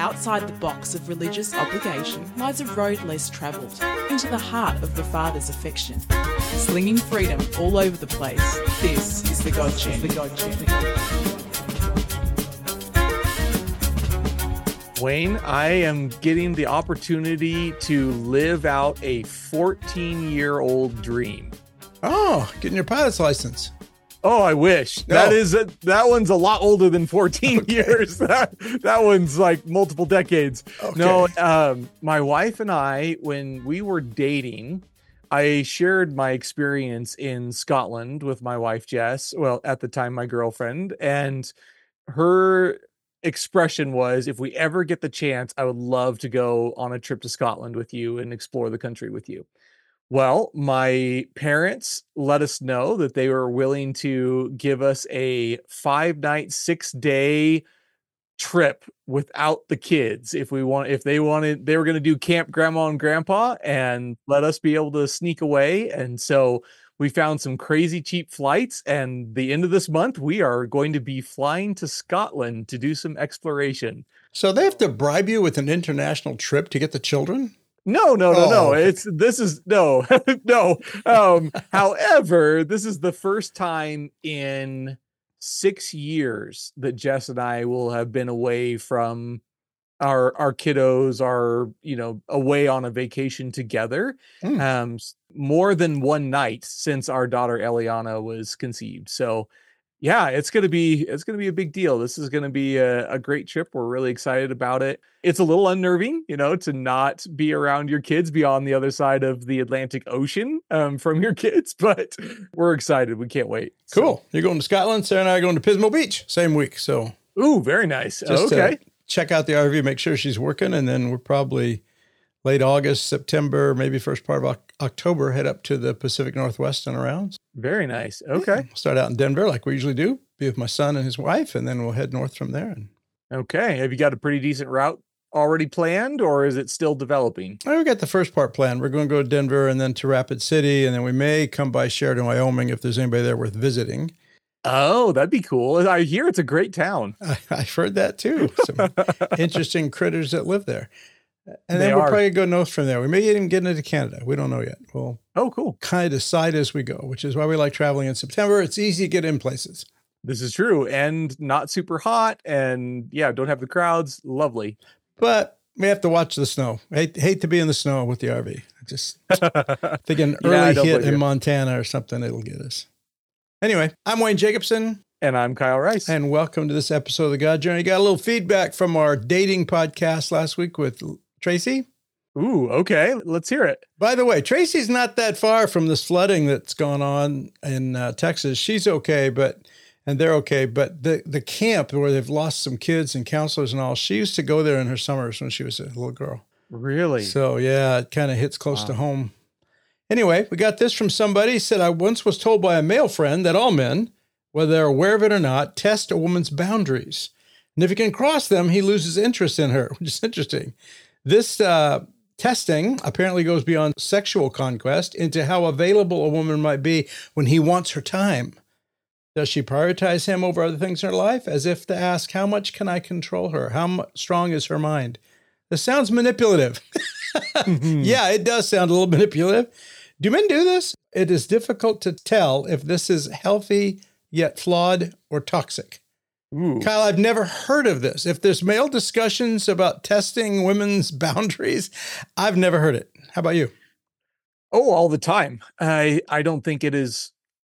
Outside the box of religious obligation lies a road less travelled, into the heart of the Father's affection. Slinging freedom all over the place, this is the God Gen. Wayne, I am getting the opportunity to live out a 14-year-old dream. Oh, getting your pilot's license. Oh, I wish. That one's a lot older than 14 years. That one's like multiple decades. Okay. No, my wife and I, when we were dating, I shared my experience in Scotland with my wife, Jess. Well, at the time, my girlfriend. And her expression was, if we ever get the chance, I would love to go on a trip to Scotland with you and explore the country with you. Well, my parents let us know that they were willing to give us a 5-night, 6-day trip without the kids. If they wanted, they were going to do Camp Grandma and Grandpa and let us be able to sneak away. And so we found some crazy cheap flights, and the end of this month, we are going to be flying to Scotland to do some exploration. So they have to bribe you with an international trip to get the children? No. Okay. No. However, this is the first time in 6 years that Jess and I will have been away from our kiddos, away on a vacation together. More than one night since our daughter Eliana was conceived. So yeah, it's going to be a big deal. This is going to be a great trip. We're really excited about it. It's a little unnerving, to not be around your kids, be on the other side of the Atlantic Ocean from your kids, but we're excited. We can't wait. Cool. You're going to Scotland. Sarah and I are going to Pismo Beach same week. So, ooh, very nice. Just okay. Check out the RV, make sure she's working, and then we're probably late August, September, maybe first part of October, head up to the Pacific Northwest and around. Very nice. Okay. We'll start out in Denver like we usually do, be with my son and his wife, and then we'll head north from there. Okay. Have you got a pretty decent route already planned, or is it still developing? We got the first part planned. We're going to go to Denver and then to Rapid City, and then we may come by Sheridan, Wyoming, if there's anybody there worth visiting. Oh, that'd be cool. I hear it's a great town. I've heard that too. Some interesting critters that live there. And then we'll probably go north from there. We may even get into Canada. We don't know yet. We'll cool. kind of decide as we go, which is why we like traveling in September. It's easy to get in places. This is true. And not super hot. And don't have the crowds. Lovely. But we have to watch the snow. Hate to be in the snow with the RV. Just think an early hit in Montana or something, it'll get us. Anyway, I'm Wayne Jacobson. And I'm Kyle Rice. And welcome to this episode of The God Journey. Got a little feedback from our dating podcast last week with Tracy. Ooh, okay. Let's hear it. By the way, Tracy's not that far from this flooding that's gone on in Texas. She's okay, and they're okay. But the camp where they've lost some kids and counselors and all, she used to go there in her summers when she was a little girl. Really? So yeah, it kind of hits close to home. Anyway, we got this from somebody. He said, I once was told by a male friend that all men, whether they're aware of it or not, test a woman's boundaries. And if he can cross them, he loses interest in her, which is interesting. This testing apparently goes beyond sexual conquest into how available a woman might be when he wants her time. Does she prioritize him over other things in her life? As if to ask, how much can I control her? How strong is her mind? This sounds manipulative. Yeah, it does sound a little manipulative. Do men do this? It is difficult to tell if this is healthy yet flawed or toxic. Ooh. Kyle, I've never heard of this. If there's male discussions about testing women's boundaries, I've never heard it. How about you? Oh, all the time. I don't think it is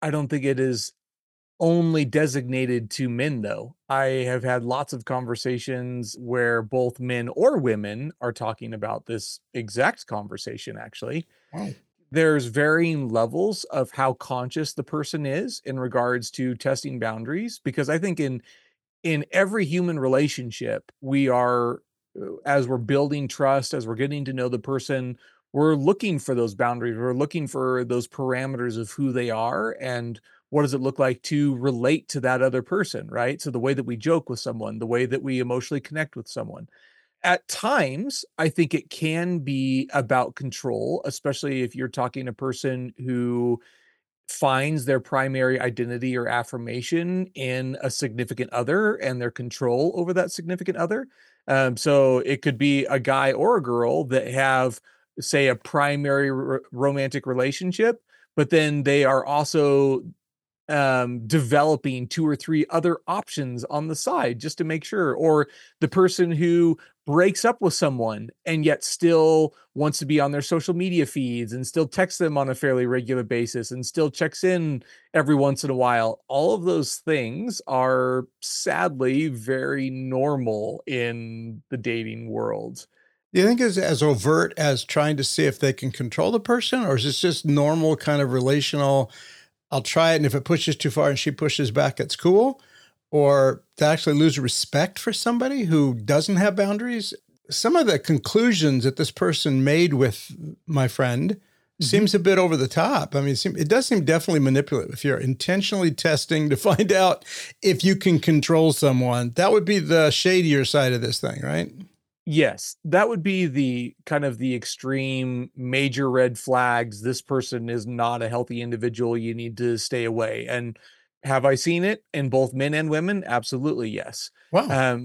only designated to men, though. I have had lots of conversations where both men or women are talking about this exact conversation, actually. Wow. There's varying levels of how conscious the person is in regards to testing boundaries, because I think in every human relationship, we are, as we're building trust, as we're getting to know the person, we're looking for those boundaries. We're looking for those parameters of who they are and what does it look like to relate to that other person, right? So the way that we joke with someone, the way that we emotionally connect with someone. At times, I think it can be about control, especially if you're talking to a person who finds their primary identity or affirmation in a significant other and their control over that significant other. So it could be a guy or a girl that have, say, a primary romantic relationship, but then they are also developing two or three other options on the side just to make sure. Or the person who breaks up with someone and yet still wants to be on their social media feeds and still texts them on a fairly regular basis and still checks in every once in a while. All of those things are sadly very normal in the dating world. Do you think it's as overt as trying to see if they can control the person, or is this just normal kind of relational, I'll try it, and if it pushes too far and she pushes back, it's cool? Or to actually lose respect for somebody who doesn't have boundaries? Some of the conclusions that this person made with my friend seems a bit over the top. I mean, it does seem definitely manipulative. If you're intentionally testing to find out if you can control someone, that would be the shadier side of this thing, right? Yes, that would be the kind of the extreme major red flags. This person is not a healthy individual. You need to stay away. And have I seen it in both men and women? Absolutely, yes. Wow.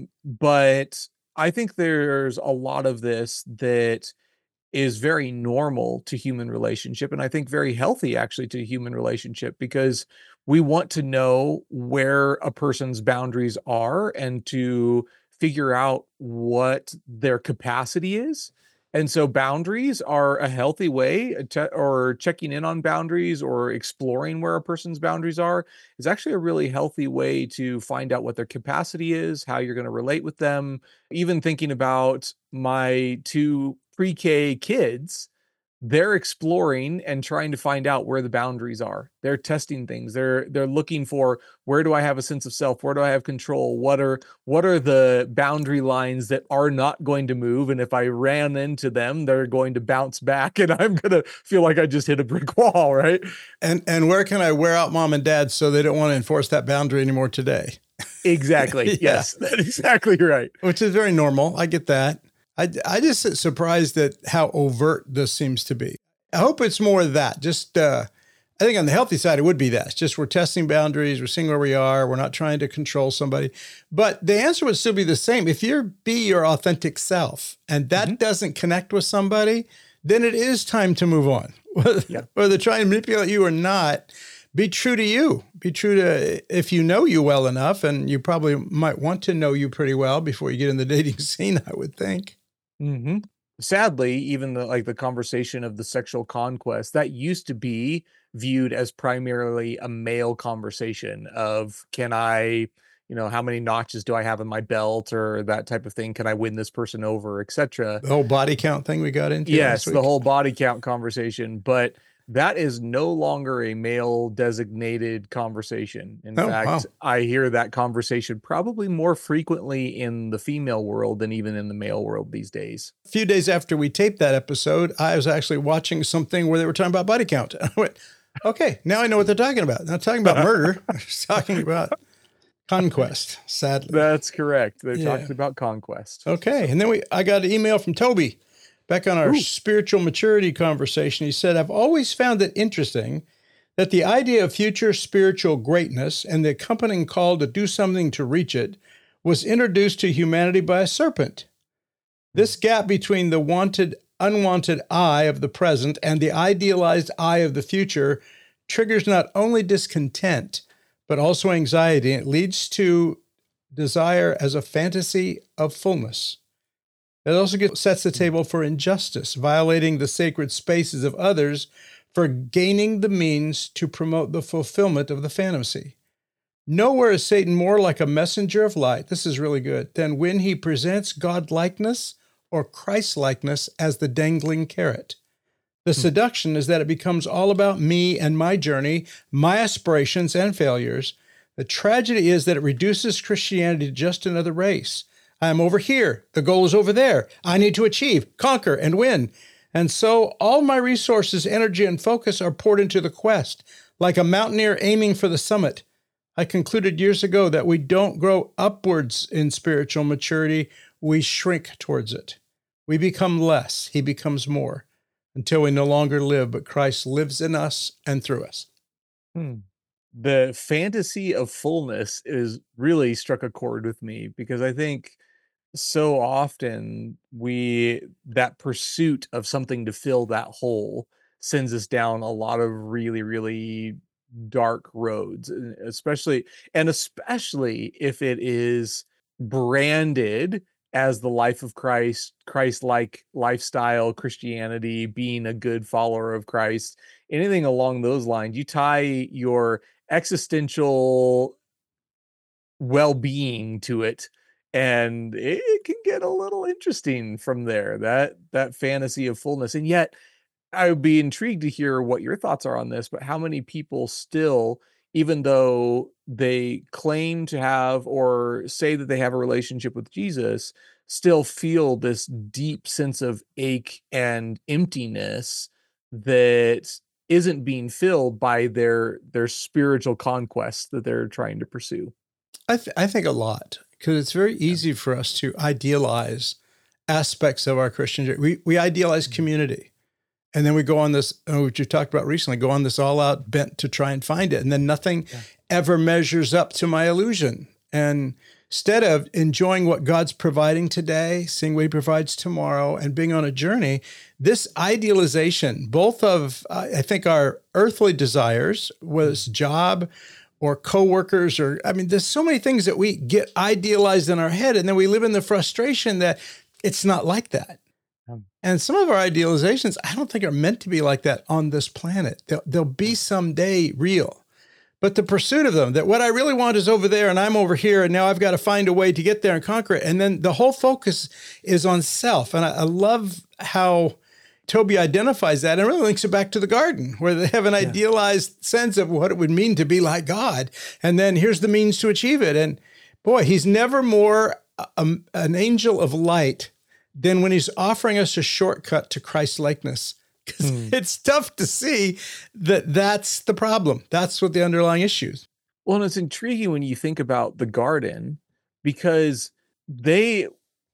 But I think there's a lot of this that is very normal to human relationship, and I think very healthy actually to human relationship, because we want to know where a person's boundaries are and to figure out what their capacity is. And so boundaries are a healthy way or checking in on boundaries or exploring where a person's boundaries are is actually a really healthy way to find out what their capacity is, how you're going to relate with them. Even thinking about my two pre-K kids, they're exploring and trying to find out where the boundaries are. They're testing things. They're looking for, where do I have a sense of self? Where do I have control? What are the boundary lines that are not going to move? And if I ran into them, they're going to bounce back and I'm going to feel like I just hit a brick wall, right? And where can I wear out mom and dad so they don't want to enforce that boundary anymore today? Exactly. Yes, that's exactly right. Which is very normal. I get that. I just surprised at how overt this seems to be. I hope it's more of that. Just, I think on the healthy side, it would be that. It's just we're testing boundaries. We're seeing where we are. We're not trying to control somebody. But the answer would still be the same. If be your authentic self and that doesn't connect with somebody, then it is time to move on. Whether they're trying to manipulate you or not, be true to you. Be true to, if you know you well enough, and you probably might want to know you pretty well before you get in the dating scene, I would think. Mm-hmm. Sadly, even the conversation of the sexual conquest, that used to be viewed as primarily a male conversation of, can I, how many notches do I have in my belt, or that type of thing? Can I win this person over, etc. The whole body count thing we got into. Yes, the whole body count conversation. But that is no longer a male designated conversation. In fact, wow. I hear that conversation probably more frequently in the female world than even in the male world these days. A few days after we taped that episode, I was actually watching something where they were talking about body count. I went, okay, now I know what they're talking about. They're not talking about murder. They're talking about conquest, sadly. That's correct. They're talking about conquest. Okay. And then I got an email from Toby. Back on our spiritual maturity conversation, he said, I've always found it interesting that the idea of future spiritual greatness and the accompanying call to do something to reach it was introduced to humanity by a serpent. This gap between the wanted, unwanted I of the present and the idealized I of the future triggers not only discontent, but also anxiety, and it leads to desire as a fantasy of fullness. It also sets the table for injustice, violating the sacred spaces of others for gaining the means to promote the fulfillment of the fantasy. Nowhere is Satan more like a messenger of light, this is really good, than when he presents God-likeness or Christ-likeness as the dangling carrot. The seduction is that it becomes all about me and my journey, my aspirations and failures. The tragedy is that it reduces Christianity to just another race. I'm over here. The goal is over there. I need to achieve, conquer, and win. And so all my resources, energy, and focus are poured into the quest, like a mountaineer aiming for the summit. I concluded years ago that we don't grow upwards in spiritual maturity. We shrink towards it. We become less. He becomes more, until we no longer live, but Christ lives in us and through us. Hmm. The fantasy of fullness is really struck a chord with me because I think so often that pursuit of something to fill that hole sends us down a lot of really, really dark roads, especially if it is branded as the life of Christ, Christ-like lifestyle, Christianity, being a good follower of Christ, anything along those lines. You tie your existential well-being to it, and it can get a little interesting from there, that fantasy of fullness. And yet I would be intrigued to hear what your thoughts are on this, but how many people still, even though they claim to have or say that they have a relationship with Jesus, still feel this deep sense of ache and emptiness that isn't being filled by their spiritual conquest that they're trying to pursue. I think a lot, because it's very easy for us to idealize aspects of our Christian journey. We idealize community. And then we go on this, what you talked about recently, go on this all-out bent to try and find it. And then nothing ever measures up to my illusion. And instead of enjoying what God's providing today, seeing what he provides tomorrow, and being on a journey, this idealization, both of, I think, our earthly desires, whether it's job or coworkers, there's so many things that we get idealized in our head, and then we live in the frustration that it's not like that. And some of our idealizations, I don't think are meant to be like that on this planet. They'll be someday real. But the pursuit of them, that what I really want is over there and I'm over here, and now I've got to find a way to get there and conquer it. And then the whole focus is on self. And I love how Toby identifies that and really links it back to the garden, where they have an idealized sense of what it would mean to be like God. And then here's the means to achieve it. And boy, he's never more an angel of light than when he's offering us a shortcut to Christ likeness. Because it's tough to see that that's the problem. That's what the underlying issue is. Well, and it's intriguing when you think about the garden, because they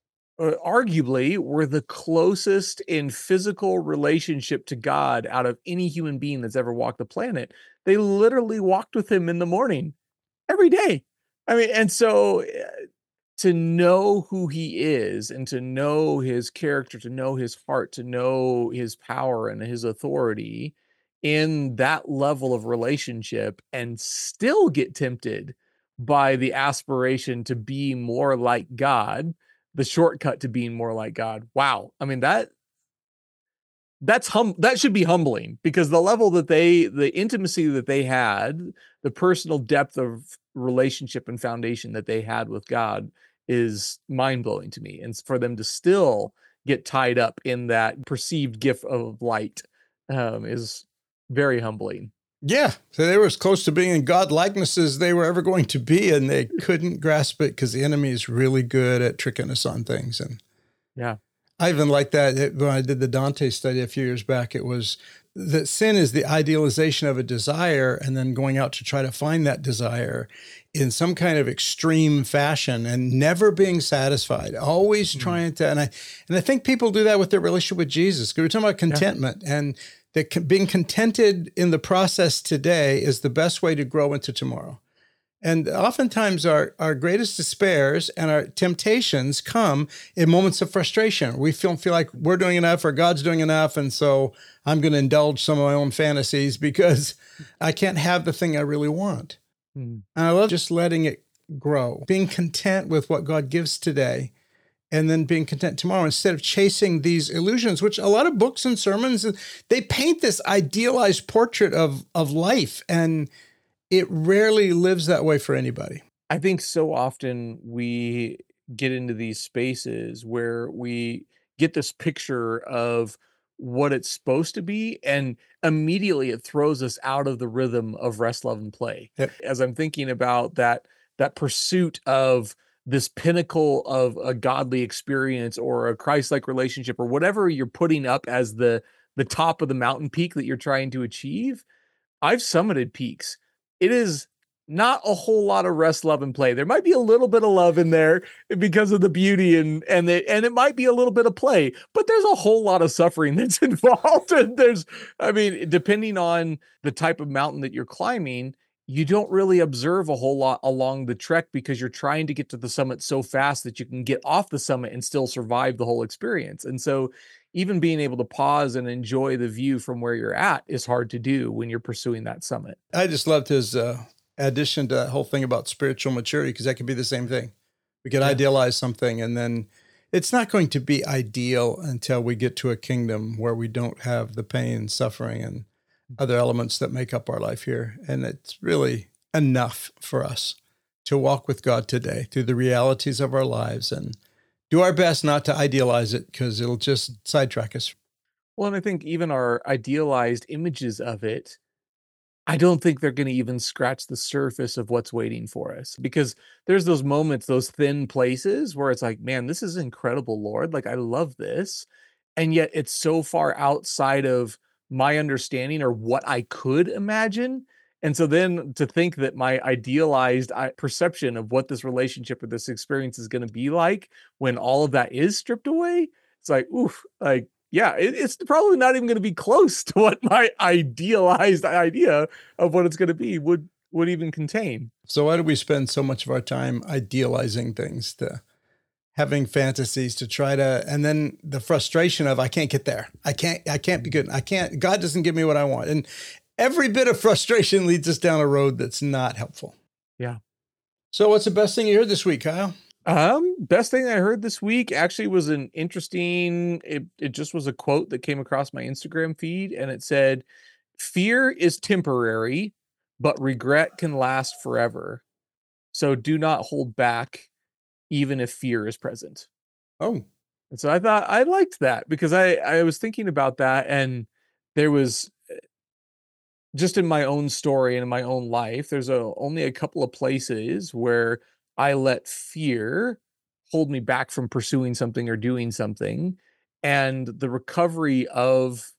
arguably were the closest in physical relationship to God out of any human being that's ever walked the planet. They literally walked with him in the morning every day. And so to know who he is and to know his character, to know his heart, to know his power and his authority in that level of relationship, and still get tempted by the aspiration to be more like God, the shortcut to being more like God. Wow. That should be humbling, because the level that the intimacy that they had, the personal depth of relationship and foundation that they had with God is mind-blowing to me. And for them to still get tied up in that perceived gift of light is very humbling. Yeah. So they were as close to being in God likeness as they were ever going to be, and they couldn't grasp it because the enemy is really good at tricking us on things. And I even like that when I did the Dante study a few years back. It was that sin is the idealization of a desire, and then going out to try to find that desire in some kind of extreme fashion and never being satisfied, always trying to. And I think people do that with their relationship with Jesus. We're talking about contentment, and that being contented in the process today is the best way to grow into tomorrow. And oftentimes our greatest despairs and our temptations come in moments of frustration. We feel like we're doing enough or God's doing enough, and so I'm going to indulge some of my own fantasies because I can't have the thing I really want. And I love just letting it grow, being content with what God gives today, and then being content tomorrow instead of chasing these illusions, which a lot of books and sermons, they paint this idealized portrait of life, and it rarely lives that way for anybody. I think so often we get into these spaces where we get this picture of what it's supposed to be, and immediately it throws us out of the rhythm of rest, love, and play. Yep. As I'm thinking about that pursuit of this pinnacle of a godly experience or a Christ-like relationship, or whatever you're putting up as the top of the mountain peak that you're trying to achieve. I've summited peaks. It is not a whole lot of rest, love, and play. There might be a little bit of love in there because of the beauty and it might be a little bit of play, but there's a whole lot of suffering that's involved. And depending on the type of mountain that you're climbing, you don't really observe a whole lot along the trek because you're trying to get to the summit so fast that you can get off the summit and still survive the whole experience. And so even being able to pause and enjoy the view from where you're at is hard to do when you're pursuing that summit. I just loved his addition to that whole thing about spiritual maturity, because that could be the same thing. We could idealize something, and then it's not going to be ideal until we get to a kingdom where we don't have the pain, suffering, and other elements that make up our life here. And it's really enough for us to walk with God today through the realities of our lives and do our best not to idealize it, because it'll just sidetrack us. Well, and I think even our idealized images of it, I don't think they're going to even scratch the surface of what's waiting for us, because there's those moments, those thin places where it's like, man, this is incredible, Lord. Like, I love this. And yet it's so far outside of my understanding or what I could imagine. And so then to think that my idealized perception of what this relationship or this experience is going to be like when all of that is stripped away, it's like, oof, like, yeah, it's probably not even going to be close to what my idealized idea of what it's going to be would even contain. So why do we spend so much of our time idealizing things, to having fantasies, to try to, and then the frustration of, I can't get there. I can't be good. God doesn't give me what I want. And every bit of frustration leads us down a road that's not helpful. Yeah. So what's the best thing you heard this week, Kyle? Best thing I heard this week actually was an interesting, it just was a quote that came across my Instagram feed, and it said, "Fear is temporary, but regret can last forever. So do not hold back, even if fear is present." Oh. And so I thought I liked that, because I was thinking about that, and there was just in my own story and in my own life, there's only a couple of places where I let fear hold me back from pursuing something or doing something. And the recovery of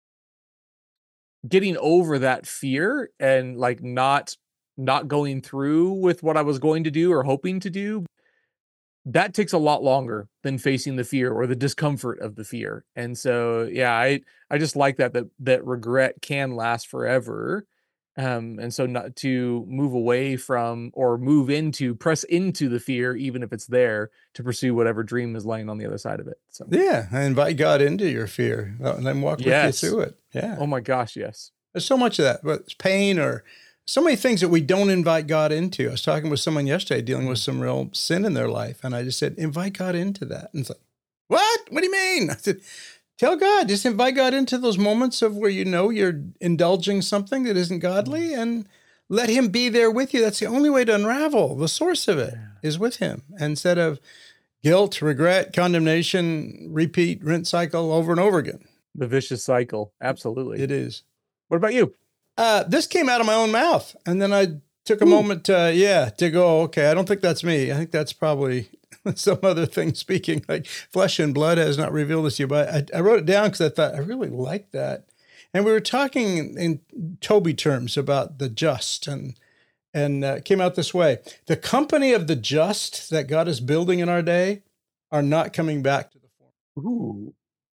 getting over that fear and like not going through with what I was going to do or hoping to do, that takes a lot longer than facing the fear or the discomfort of the fear. And so, yeah, I just like that regret can last forever. And so not to move away from or press into the fear, even if it's there, to pursue whatever dream is laying on the other side of it. So yeah, I invite God into your fear and then walk with you through it. Yeah. Oh my gosh, yes. There's so much of that, but it's pain or so many things that we don't invite God into. I was talking with someone yesterday dealing with some real sin in their life, and I just said, invite God into that. And it's like, what? What do you mean? I said, tell God, just invite God into those moments of where you know you're indulging something that isn't godly, and let him be there with you. That's the only way to unravel. The source of it is with him, instead of guilt, regret, condemnation, repeat, rinse cycle over and over again. The vicious cycle. Absolutely. It is. What about you? This came out of my own mouth. And then I took a moment to go, okay, I don't think that's me. I think that's probably some other thing speaking, like flesh and blood has not revealed this to you. But I wrote it down because I thought I really like that. And we were talking in Toby terms about the just, and it came out this way. The company of the just that God is building in our day are not coming back to the form.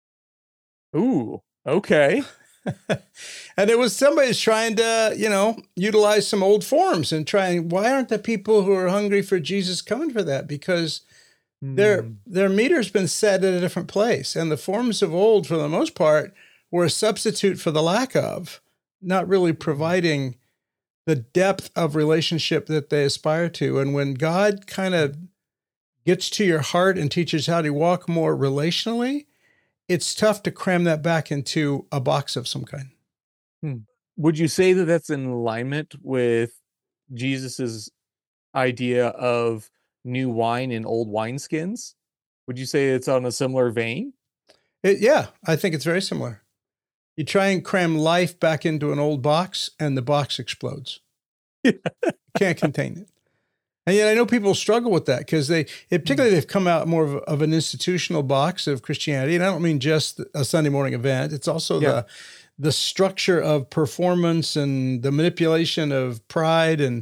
Ooh, okay. And it was somebody's trying to, utilize some old forms and why aren't the people who are hungry for Jesus coming for that? Because their meter's been set at a different place. And the forms of old, for the most part, were a substitute for the lack of, not really providing the depth of relationship that they aspire to. And when God kind of gets to your heart and teaches how to walk more relationally, it's tough to cram that back into a box of some kind. Would you say that that's in alignment with Jesus's idea of new wine in old wineskins? Would you say it's on a similar vein? Yeah, I think it's very similar. You try and cram life back into an old box and the box explodes. You can't contain it. And yet I know people struggle with that because particularly they've come out more of an institutional box of Christianity. And I don't mean just a Sunday morning event. It's also the structure of performance and the manipulation of pride and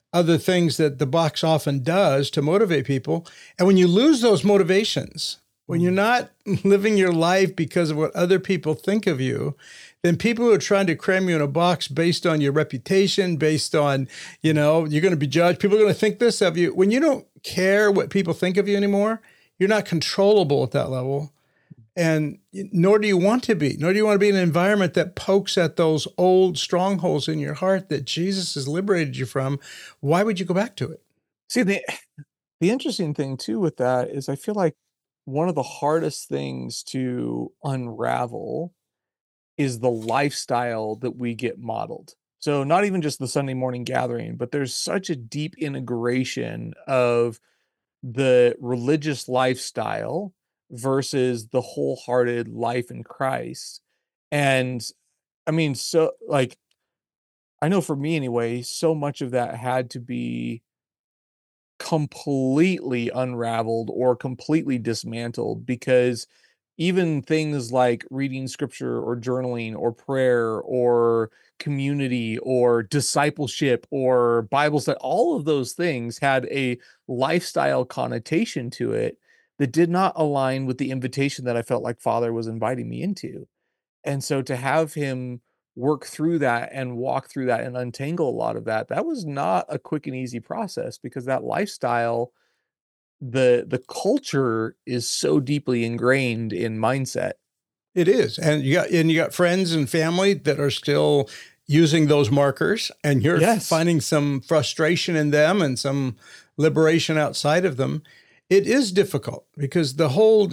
other things that the box often does to motivate people. And when you lose those motivations, when you're not living your life because of what other people think of you, then people who are trying to cram you in a box based on your reputation, based on, you're going to be judged. People are going to think this of you. When you don't care what people think of you anymore, you're not controllable at that level. And nor do you want to be. Nor do you want to be in an environment that pokes at those old strongholds in your heart that Jesus has liberated you from. Why would you go back to it? See, the interesting thing too with that is I feel like one of the hardest things to unravel is the lifestyle that we get modeled. So not even just the Sunday morning gathering, but there's such a deep integration of the religious lifestyle versus the wholehearted life in Christ. And I mean, so like, I know for me anyway, so much of that had to be completely unraveled or completely dismantled, because even things like reading scripture or journaling or prayer or community or discipleship or Bible study, all of those things had a lifestyle connotation to it that did not align with the invitation that I felt like Father was inviting me into. And so to have him work through that and walk through that and untangle a lot of that, that was not a quick and easy process, because that lifestyle, the culture is so deeply ingrained in mindset. It is. And you got friends and family that are still using those markers, and you're finding some frustration in them and some liberation outside of them. It is difficult because the hold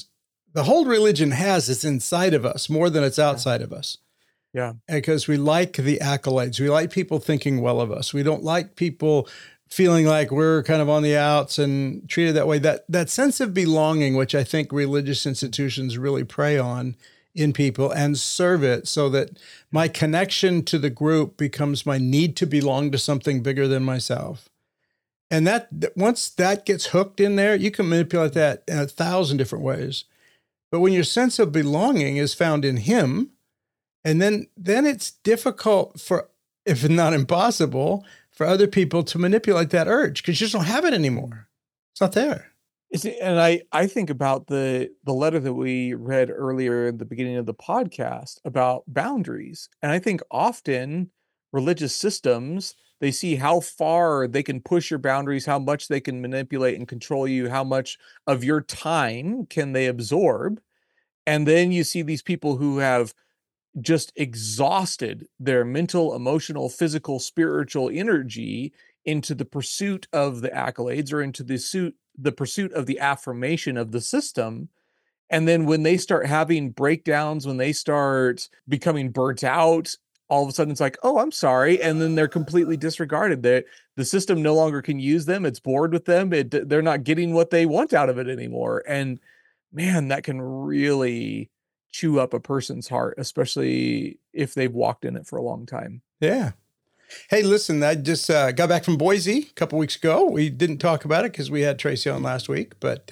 religion has it's inside of us more than it's outside of us. Yeah. Because we like the accolades. We like people thinking well of us. We don't like people feeling like we're kind of on the outs and treated that way. That sense of belonging, which I think religious institutions really prey on in people and serve it so that my connection to the group becomes my need to belong to something bigger than myself. And that once that gets hooked in there, you can manipulate that in 1,000 different ways. But when your sense of belonging is found in him, and then it's difficult for, if not impossible, for other people to manipulate that urge because you just don't have it anymore. It's not there. And I think about the letter that we read earlier in the beginning of the podcast about boundaries. And I think often religious systems, they see how far they can push your boundaries, how much they can manipulate and control you, how much of your time can they absorb. And then you see these people who have just exhausted their mental, emotional, physical, spiritual energy into the pursuit of the accolades or into the pursuit of the affirmation of the system. And then when they start having breakdowns, when they start becoming burnt out, all of a sudden it's like, oh, I'm sorry. And then they're completely disregarded. The system no longer can use them. It's bored with them. They're not getting what they want out of it anymore. And man, that can really chew up a person's heart, especially if they've walked in it for a long time. Yeah. Hey, listen, I just got back from Boise a couple weeks ago. We didn't talk about it because we had Tracy on last week, but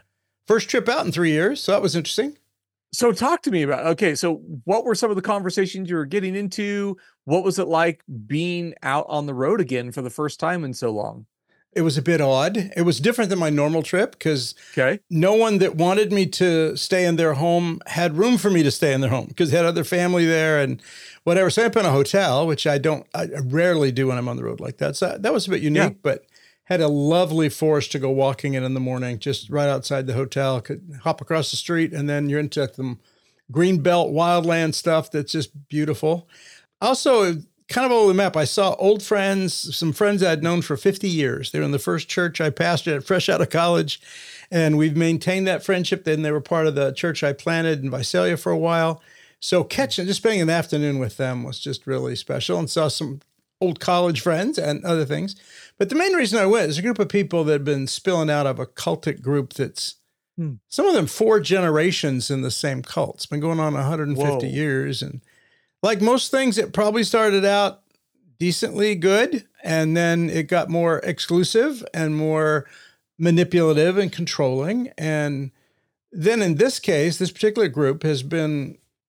first trip out in 3 years. So that was interesting. So talk to me about, okay, so what were some of the conversations you were getting into? What was it like being out on the road again for the first time in so long? It was a bit odd. It was different than my normal trip because no one that wanted me to stay in their home had room for me to stay in their home because they had other family there and whatever. So I ended up in a hotel, which I rarely do when I'm on the road like that. So that was a bit unique, but had a lovely forest to go walking in the morning, just right outside the hotel. Could hop across the street and then you're into some greenbelt wildland stuff that's just beautiful. Also, kind of all over the map, I saw old friends, some friends I'd known for 50 years. They were in the first church I pastored fresh out of college, and we've maintained that friendship. Then they were part of the church I planted in Visalia for a while. So just spending an afternoon with them was just really special, and saw some old college friends and other things. But the main reason I went is a group of people that had been spilling out of a cultic group that's some of them 4 generations in the same cult. It's been going on 150 years, and like most things, it probably started out decently good, and then it got more exclusive and more manipulative and controlling. And then in this case, this particular group has been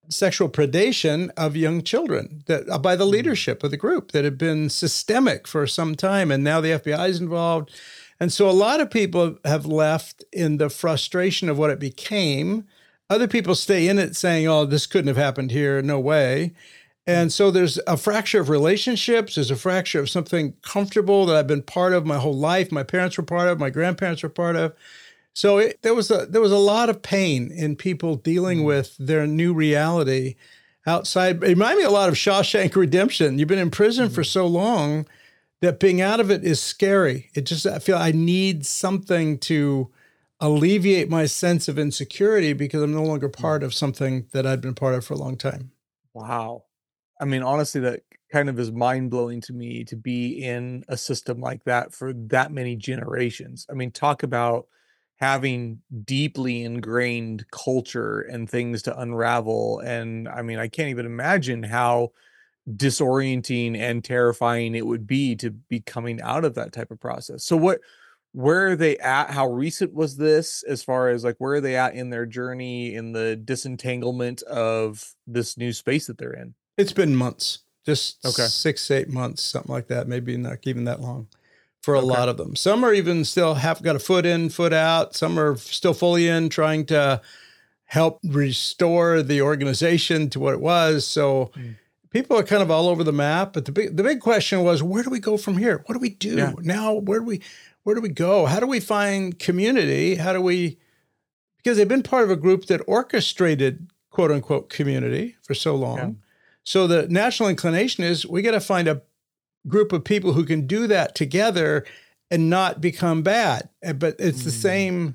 sexual predation of young children that by the leadership of the group that had been systemic for some time. And now the FBI is involved. And so a lot of people have left in the frustration of what it became. Other people stay in it saying, oh, this couldn't have happened here. No way. And so there's a fracture of relationships. There's a fracture of something comfortable that I've been part of my whole life. My parents were part of, my grandparents were part of. So there was a lot of pain in people dealing with their new reality outside. It reminded me a lot of Shawshank Redemption. You've been in prison for so long that being out of it is scary. I feel I need something to alleviate my sense of insecurity because I'm no longer part of something that I'd been part of for a long time. Wow. I mean, honestly, that kind of is mind-blowing to me to be in a system like that for that many generations. I mean, talk about having deeply ingrained culture and things to unravel. And I mean, I can't even imagine how disorienting and terrifying it would be to be coming out of that type of process. So where are they at? How recent was this as far as like, where are they at in their journey in the disentanglement of this new space that they're in? It's been months, just 6 to 8 months, something like that. Maybe not even that long for a lot of them. Some are even still got a foot in, foot out. Some are still fully in, trying to help restore the organization to what it was. So people are kind of all over the map. But the big question was, where do we go from here? What do we do now? Where do we go? How do we find community? Because they've been part of a group that orchestrated quote unquote community for so long. Yeah. So the natural inclination is we got to find a group of people who can do that together and not become bad. But it's the same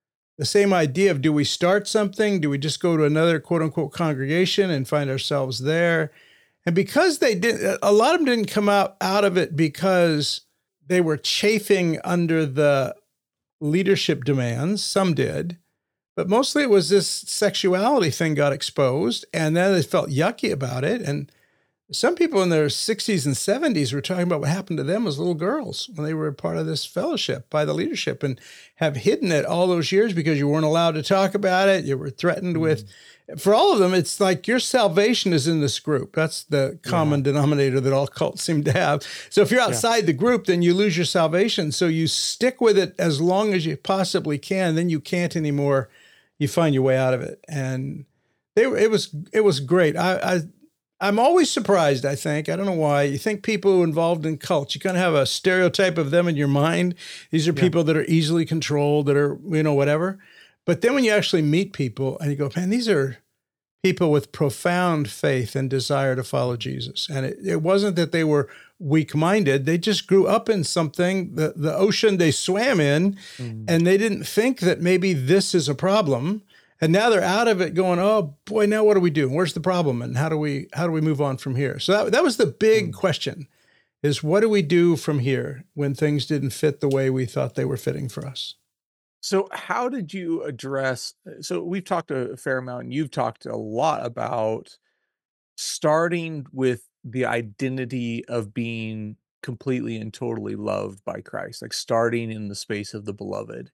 idea of, do we start something? Do we just go to another quote unquote congregation and find ourselves there? And because a lot of them didn't come out of it because they were chafing under the leadership demands. Some did. But mostly it was this sexuality thing got exposed, and then they felt yucky about it. And some people in their 60s and 70s were talking about what happened to them as little girls when they were part of this fellowship by the leadership, and have hidden it all those years because you weren't allowed to talk about it. You were threatened with. For all of them, it's like your salvation is in this group. That's the common denominator that all cults seem to have. So if you're outside the group, then you lose your salvation. So you stick with it as long as you possibly can. Then you can't anymore. You find your way out of it. And it was great. I'm always surprised, I think. I don't know why. You think people who are involved in cults, you kind of have a stereotype of them in your mind. These are people that are easily controlled, that are, whatever. But then when you actually meet people and you go, man, these are people with profound faith and desire to follow Jesus. And it wasn't that they were weak-minded. They just grew up in something, the ocean they swam in, and they didn't think that maybe this is a problem. And now they're out of it going, oh boy, now what do we do? Where's the problem? And how do we move on from here? So that was the big question, is what do we do from here when things didn't fit the way we thought they were fitting for us? So how did you address, so we've talked a fair amount, and you've talked a lot about starting with the identity of being completely and totally loved by Christ, like starting in the space of the beloved.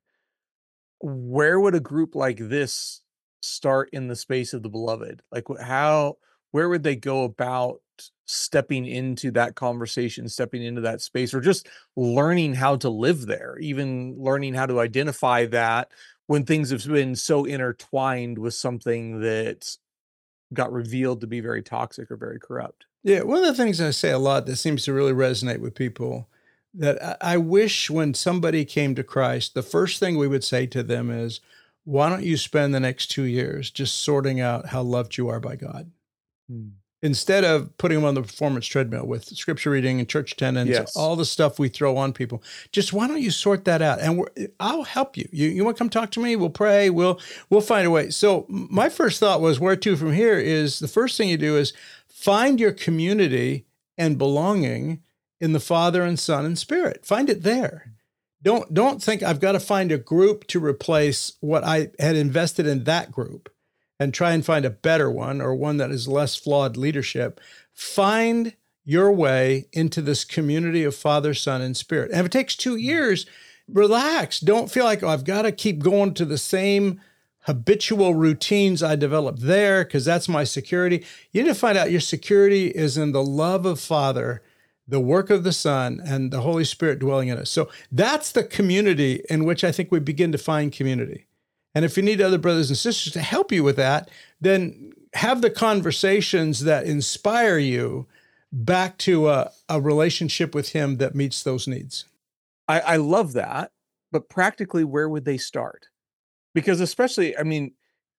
Where would a group like this start in the space of the beloved? Like where would they go about stepping into that conversation, stepping into that space, or just learning how to live there, even learning how to identify that when things have been so intertwined with something that got revealed to be very toxic or very corrupt? Yeah, one of the things I say a lot that seems to really resonate with people, that I wish when somebody came to Christ, the first thing we would say to them is, why don't you spend the next 2 years just sorting out how loved you are by God? Instead of putting them on the performance treadmill with scripture reading and church attendance, all the stuff we throw on people. Just why don't you sort that out? And I'll help you. You want to come talk to me? We'll pray. We'll find a way. So my first thought was, where to from here is the first thing you do is find your community and belonging in the Father and Son and Spirit. Find it there. Don't think I've got to find a group to replace what I had invested in that group and try and find a better one, or one that is less flawed leadership. Find your way into this community of Father, Son, and Spirit. And if it takes 2 years, relax. Don't feel like, I've got to keep going to the same habitual routines I develop there because that's my security. You need to find out your security is in the love of Father, the work of the Son, and the Holy Spirit dwelling in us. So that's the community in which I think we begin to find community. And if you need other brothers and sisters to help you with that, then have the conversations that inspire you back to a relationship with Him that meets those needs. I love that, but practically, where would they start? Because especially, I mean,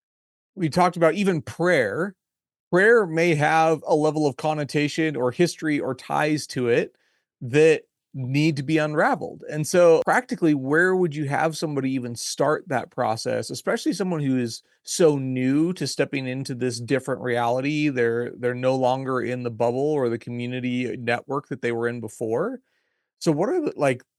we talked about even prayer. Prayer may have a level of connotation or history or ties to it that need to be unraveled. And so practically, where would you have somebody even start that process, especially someone who is so new to stepping into this different reality? They're no longer in the bubble or the community network that they were in before. So what are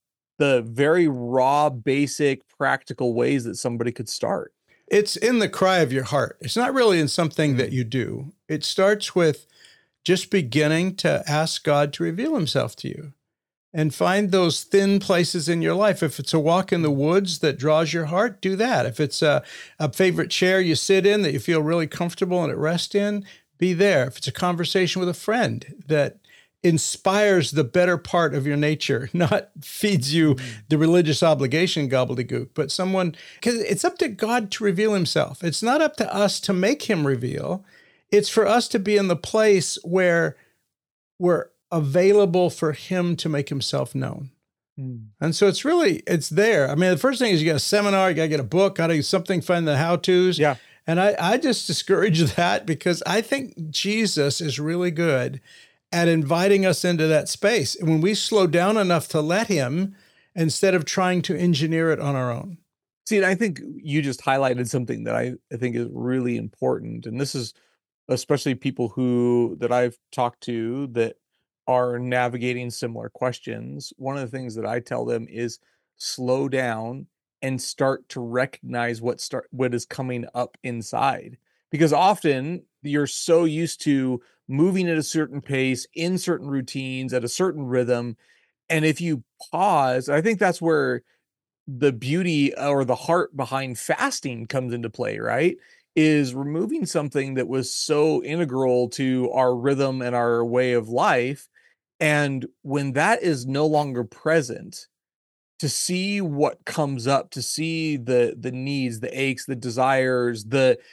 the very raw, basic, practical ways that somebody could start? It's in the cry of your heart. It's not really in something that you do. It starts with just beginning to ask God to reveal Himself to you and find those thin places in your life. If it's a walk in the woods that draws your heart, do that. If it's a favorite chair you sit in that you feel really comfortable and at rest in, be there. If it's a conversation with a friend that inspires the better part of your nature, not feeds you the religious obligation gobbledygook, but someone, because it's up to God to reveal Himself. It's not up to us to make Him reveal. It's for us to be in the place where we're available for Him to make Himself known. And so it's there. I mean, the first thing is you got a seminar, you got to get a book, got to do something, find the how-tos. Yeah. And I just discourage that because I think Jesus is really good at inviting us into that space. And when we slow down enough to let Him, instead of trying to engineer it on our own. See, and I think you just highlighted something that I think is really important. And this is especially people that I've talked to that are navigating similar questions. One of the things that I tell them is slow down and start to recognize what is coming up inside. Because often you're so used to moving at a certain pace, in certain routines, at a certain rhythm. And if you pause, I think that's where the beauty or the heart behind fasting comes into play, right? Is removing something that was so integral to our rhythm and our way of life. And when that is no longer present, to see what comes up, to see the needs, the aches, the desires,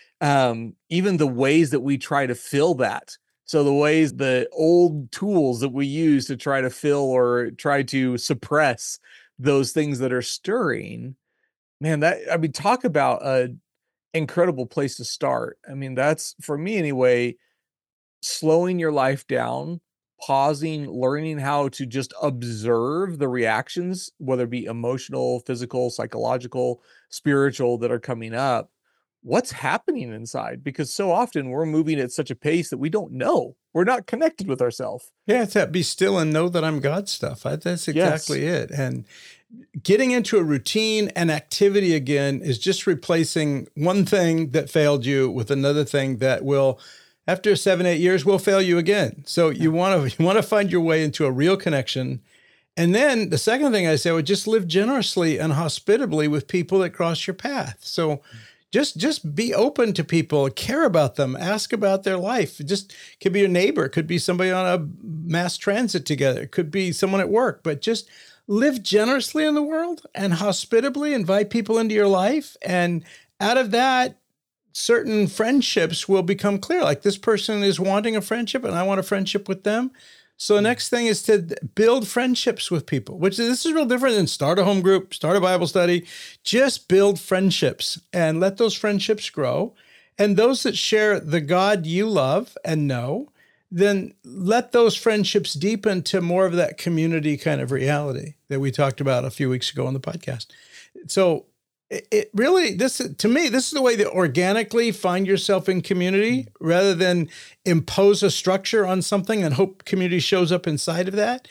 even the ways that we try to fill that. So the old tools that we use to try to fill or try to suppress those things that are stirring, man, talk about an incredible place to start. I mean, that's, for me anyway, slowing your life down, pausing, learning how to just observe the reactions, whether it be emotional, physical, psychological, spiritual, that are coming up. What's happening inside? Because so often we're moving at such a pace that we don't know. We're not connected with ourselves. Yeah, it's that be still and know that I'm God stuff. That's exactly it. And getting into a routine and activity again is just replacing one thing that failed you with another thing that will, after 7-8 years, will fail you again. So you want to find your way into a real connection. And then the second thing I say would just live generously and hospitably with people that cross your path. So just be open to people, care about them, ask about their life. It just could be your neighbor, it could be somebody on a mass transit together, it could be someone at work, but just live generously in the world and hospitably invite people into your life. And out of that, certain friendships will become clear. Like this person is wanting a friendship and I want a friendship with them. So the next thing is to build friendships with people, this is real different than start a home group, start a Bible study. Just build friendships and let those friendships grow. And those that share the God you love and know, then let those friendships deepen to more of that community kind of reality that we talked about a few weeks ago on the podcast. So it really, to me, this is the way to organically find yourself in community rather than impose a structure on something and hope community shows up inside of that.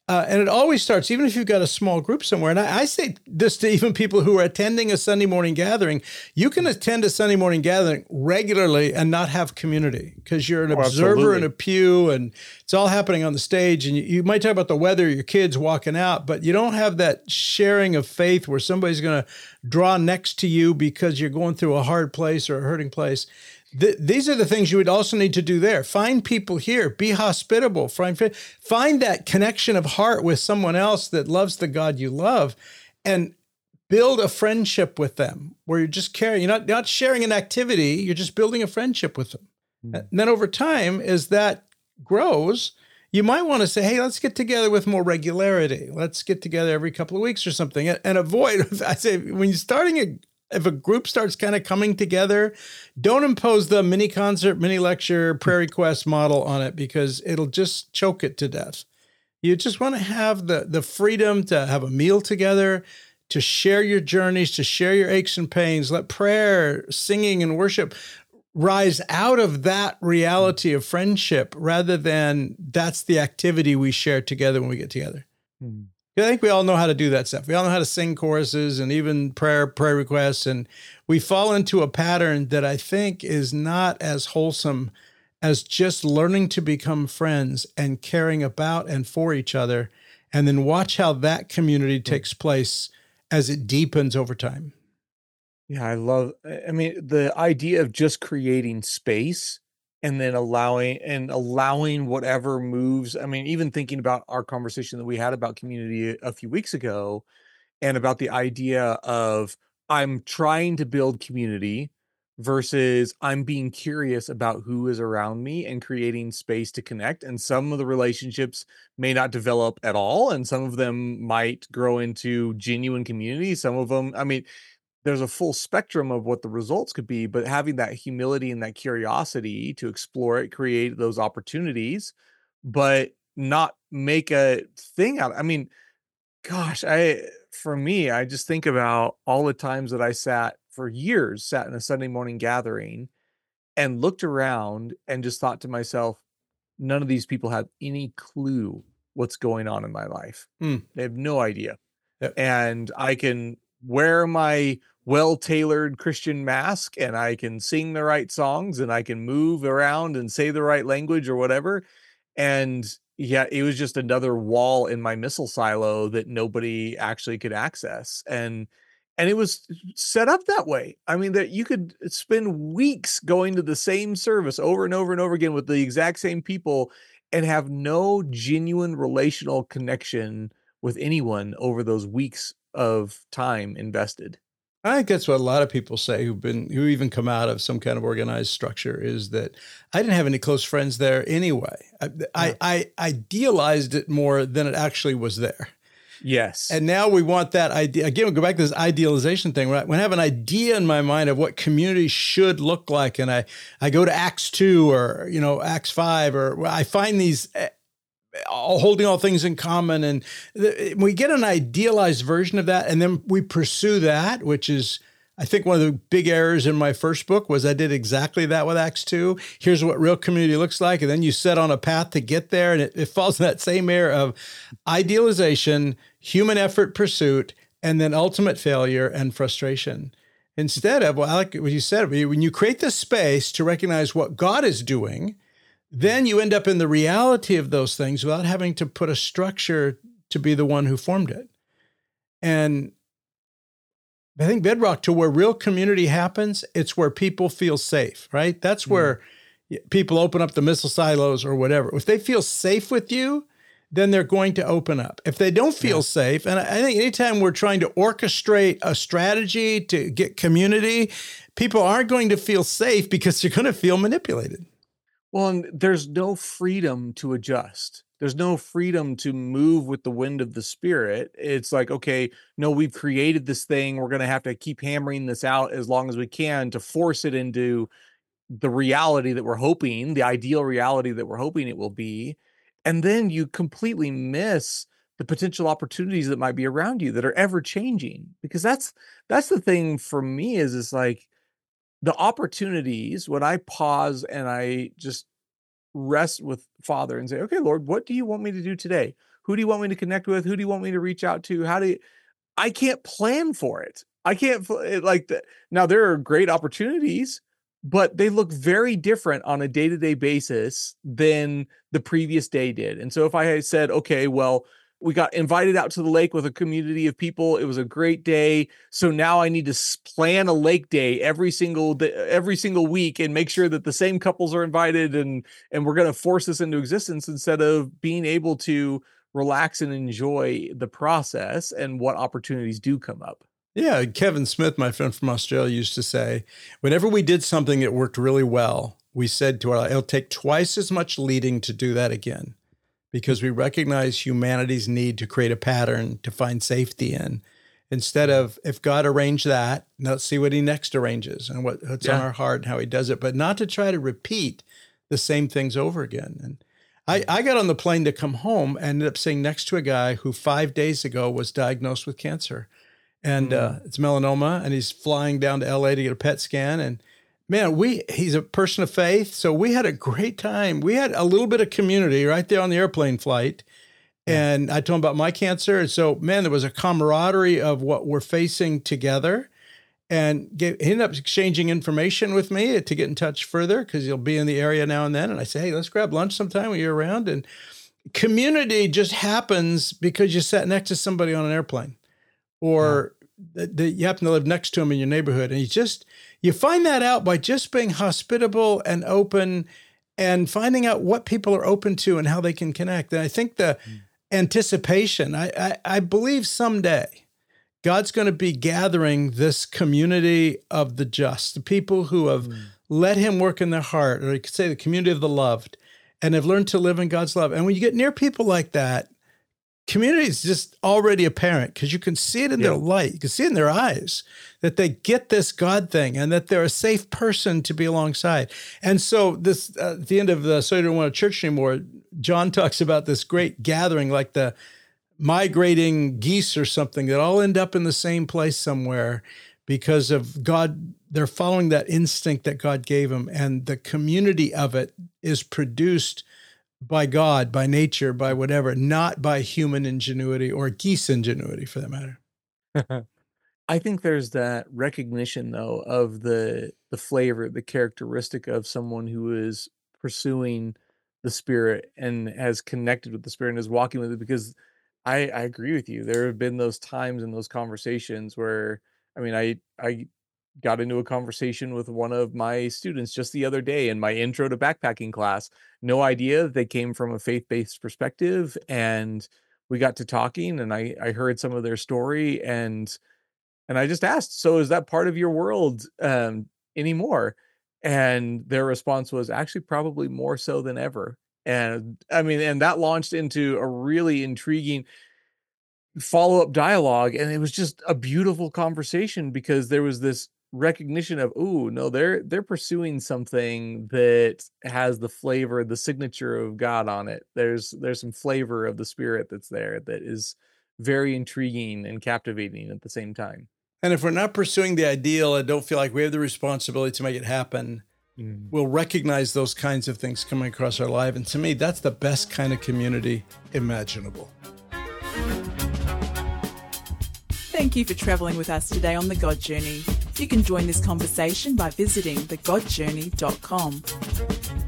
And it always starts, even if you've got a small group somewhere. And I say this to even people who are attending a Sunday morning gathering. You can attend a Sunday morning gathering regularly and not have community because you're an observer absolutely. in a pew and it's all happening on the stage. And you might talk about the weather, your kids walking out, but you don't have that sharing of faith where somebody's going to draw next to you because you're going through a hard place or a hurting place. These are the things you would also need to do there. Find people here. Be hospitable. Find that connection of heart with someone else that loves the God you love, and build a friendship with them where you're just caring. You're not sharing an activity. You're just building a friendship with them. And then over time, as that grows, you might want to say, hey, let's get together with more regularity. Let's get together every couple of weeks or something, and avoid, I say, when you're starting if a group starts kind of coming together, don't impose the mini concert, mini lecture, prayer request model on it because it'll just choke it to death. You just want to have the freedom to have a meal together, to share your journeys, to share your aches and pains. Let prayer, singing, and worship rise out of that reality of friendship rather than that's the activity we share together when we get together. Mm-hmm. I think we all know how to do that stuff. We all know how to sing choruses and even prayer requests. And we fall into a pattern that I think is not as wholesome as just learning to become friends and caring about and for each other. And then watch how that community takes place as it deepens over time. Yeah, I mean, the idea of just creating space and then allowing whatever moves. I mean, even thinking about our conversation that we had about community a few weeks ago and about the idea of I'm trying to build community versus I'm being curious about who is around me and creating space to connect. And some of the relationships may not develop at all. And some of them might grow into genuine community. Some of them, I mean, there's a full spectrum of what the results could be, but having that humility and that curiosity to explore it, create those opportunities, but not make a thing out. I mean, gosh, for me, I just think about all the times that I sat in a Sunday morning gathering and looked around and just thought to myself, none of these people have any clue what's going on in my life. They have no idea. Yep. And I can wear my well-tailored Christian mask and I can sing the right songs and I can move around and say the right language or whatever. And yeah, it was just another wall in my missile silo that nobody actually could access. And it was set up that way. I mean, that you could spend weeks going to the same service over and over and over again with the exact same people and have no genuine relational connection with anyone over those weeks of time invested. I think that's what a lot of people say who even come out of some kind of organized structure is that I didn't have any close friends there anyway. I idealized it more than it actually was there. Yes. And now we want that idea. Again, we'll go back to this idealization thing. When I have an idea in my mind of what community should look like, and I go to Acts 2 or, Acts 5, or I find these holding all things in common. And we get an idealized version of that. And then we pursue that, which is, I think one of the big errors in my first book was I did exactly that with Acts 2. Here's what real community looks like. And then you set on a path to get there. And it falls in that same error of idealization, human effort pursuit, and then ultimate failure and frustration. Instead of, well, I like what you said, when you create the space to recognize what God is doing, then you end up in the reality of those things without having to put a structure to be the one who formed it. And I think bedrock to where real community happens, it's where people feel safe, right? That's where people open up the missile silos or whatever. If they feel safe with you, then they're going to open up. If they don't feel safe, and I think anytime we're trying to orchestrate a strategy to get community, people aren't going to feel safe because they're going to feel manipulated. Well, and there's no freedom to adjust. There's no freedom to move with the wind of the Spirit. It's like, okay, no, we've created this thing. We're going to have to keep hammering this out as long as we can to force it into the reality that we're hoping, the ideal reality that we're hoping it will be. And then you completely miss the potential opportunities that might be around you that are ever changing. Because that's the thing for me is like, the opportunities when I pause and I just rest with Father and say, okay, Lord, what do you want me to do today? Who do you want me to connect with? Who do you want me to reach out to? I can't plan for it. I can't now there are great opportunities, but they look very different on a day-to-day basis than the previous day did. And so if I had said, okay, well, we got invited out to the lake with a community of people. It was a great day. So now I need to plan a lake day every single week and make sure that the same couples are invited, and we're going to force this into existence instead of being able to relax and enjoy the process and what opportunities do come up. Yeah, Kevin Smith, my friend from Australia, used to say, whenever we did something that worked really well, we said to it'll take twice as much leading to do that again, because we recognize humanity's need to create a pattern to find safety in, instead of, if God arranged that, let's see what he next arranges and what's on our heart and how he does it, but not to try to repeat the same things over again. And I got on the plane to come home and ended up sitting next to a guy who 5 days ago was diagnosed with cancer. And it's melanoma, and he's flying down to LA to get a PET scan. And man, he's a person of faith. So we had a great time. We had a little bit of community right there on the airplane flight. And I told him about my cancer. And so, man, there was a camaraderie of what we're facing together. And he ended up exchanging information with me to get in touch further, because he'll be in the area now and then. And I say, hey, let's grab lunch sometime when you're around. And community just happens because you sat next to somebody on an airplane, or you happen to live next to him in your neighborhood. And you find that out by just being hospitable and open and finding out what people are open to and how they can connect. And I think the anticipation, I believe someday God's going to be gathering this community of the just, the people who have let him work in their heart, or you could say the community of the loved, and have learned to live in God's love. And when you get near people like that, community is just already apparent, because you can see it in their light. You can see it in their eyes that they get this God thing and that they're a safe person to be alongside. And so this, at the end of the So You Don't Want a Church Anymore, John talks about this great gathering, like the migrating geese or something, that all end up in the same place somewhere because of God. They're following that instinct that God gave them, and the community of it is produced by God, by nature, by whatever, not by human ingenuity or geese ingenuity, for that matter. I think there's that recognition, though, of the flavor, the characteristic of someone who is pursuing the Spirit and has connected with the Spirit and is walking with it, because I agree with you. There have been those times in those conversations where, I mean, I got into a conversation with one of my students just the other day in my intro to backpacking class. No idea that they came from a faith-based perspective. And we got to talking, and I heard some of their story, and I just asked, so is that part of your world anymore? And their response was, actually probably more so than ever. And I mean, and that launched into a really intriguing follow-up dialogue. And it was just a beautiful conversation, because there was this recognition of, oh no, they're pursuing something that has the flavor, the signature of God on it. There's some flavor of the Spirit that's there that is very intriguing and captivating at the same time. And if we're not pursuing the ideal and don't feel like we have the responsibility to make it happen, we'll recognize those kinds of things coming across our life. And to me, that's the best kind of community imaginable. Thank you for traveling with us today on The God Journey. You can join this conversation by visiting thegodjourney.com.